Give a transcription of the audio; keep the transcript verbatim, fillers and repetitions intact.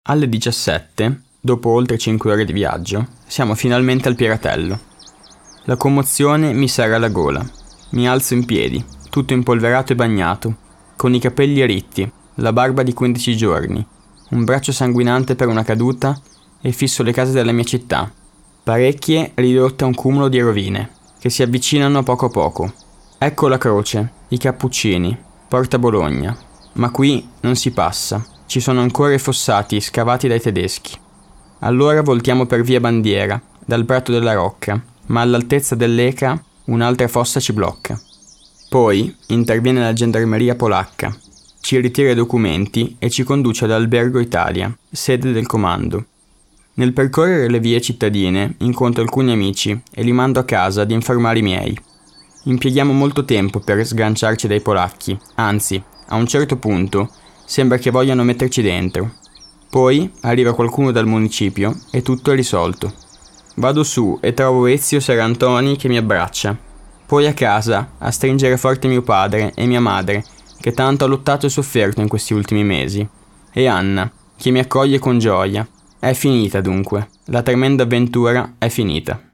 Alle diciassette, dopo oltre cinque ore di viaggio, siamo finalmente al Piratello. La commozione mi serra la gola. Mi alzo in piedi, tutto impolverato e bagnato, con i capelli ritti, la barba di quindici giorni, un braccio sanguinante per una caduta e fisso le case della mia città, parecchie ridotte a un cumulo di rovine, che si avvicinano a poco a poco. Ecco la croce, i cappuccini, Porta Bologna, ma qui non si passa. Ci sono ancora i fossati scavati dai tedeschi. Allora voltiamo per via Bandiera, dal Prato della Rocca, ma all'altezza dell'Ecra un'altra fossa ci blocca. Poi interviene la gendarmeria polacca, ci ritira i documenti e ci conduce ad Albergo Italia, sede del comando. Nel percorrere le vie cittadine incontro alcuni amici e li mando a casa ad informare i miei. Impieghiamo molto tempo per sganciarci dai polacchi, anzi, a un certo punto sembra che vogliano metterci dentro. Poi arriva qualcuno dal municipio e tutto è risolto. Vado su e trovo Ezio Serantoni che mi abbraccia. Poi a casa a stringere forte mio padre e mia madre, che tanto ha lottato e sofferto in questi ultimi mesi. E Anna, che mi accoglie con gioia. È finita dunque. La tremenda avventura è finita.